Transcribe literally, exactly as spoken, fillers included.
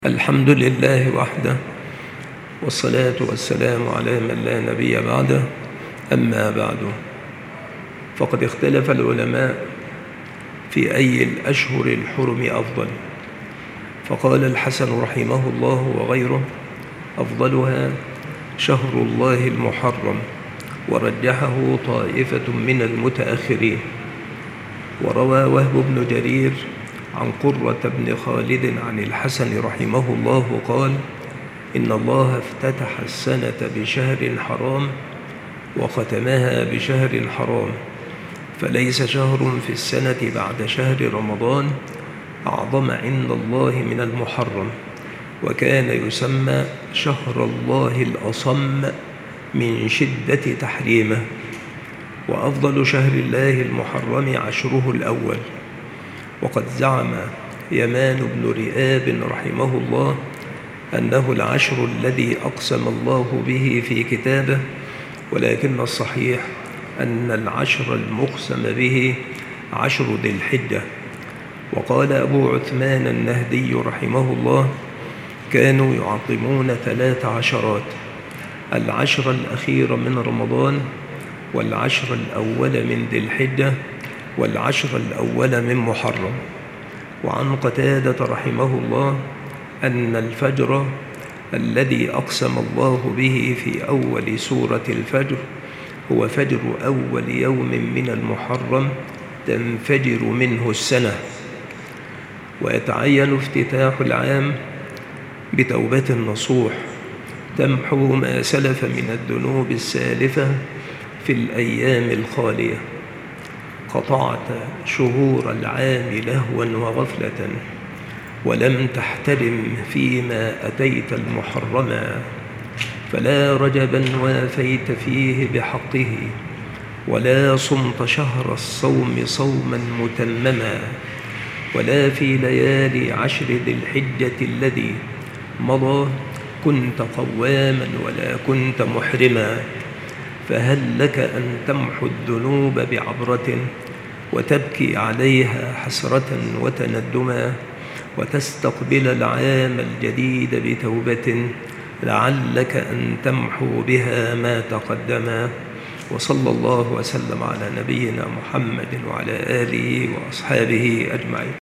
الحمد لله وحده، والصلاة والسلام على من لا نبي بعده. أما بعد، فقد اختلف العلماء في أي الأشهر الحرم أفضل، فقال الحسن رحمه الله وغيره: أفضلها شهر الله المحرم، ورجحه طائفة من المتأخرين. وروى وهب بن جرير عن قرة بن خالد عن الحسن رحمه الله قال: إن الله افتتح السنة بشهر حرام وختمها بشهر حرام، فليس شهر في السنة بعد شهر رمضان أعظم عند الله من المحرم، وكان يسمى شهر الله الأصم من شدة تحريمه. وأفضل شهر الله المحرم عشره الأول. وقد زعم يمان بن رئاب رحمه الله أنه العشر الذي أقسم الله به في كتابه، ولكن الصحيح أن العشر المقسم به عشر ذي الحجة. وقال أبو عثمان النهدي رحمه الله: كانوا يعظمون ثلاث عشرات: العشر الأخير من رمضان، والعشر الأول من ذي الحجة، والعشر الأول من محرم. وعن قتادة رحمه الله أن الفجر الذي أقسم الله به في أول سورة الفجر هو فجر أول يوم من المحرم تنفجر منه السنة. ويتعين افتتاح العام بتوبة نصوح تمحو ما سلف من الذنوب السالفة في الأيام الخالية. قطعت شهور العام لهوا وغفلة، ولم تحترم فيما أتيت المحرما، فلا رجبا وافيت فيه بحقه، ولا صمت شهر الصوم صوما متمما، ولا في ليالي عشر ذي الحجة الذي مضى كنت قواما ولا كنت محرما. فهل لك أن تمحو الذنوب بعبرة وتبكي عليها حسرة وتندما، وتستقبل العام الجديد بتوبة لعلك أن تمحو بها ما تقدما. وصلى الله وسلم على نبينا محمد وعلى آله وأصحابه أجمعين.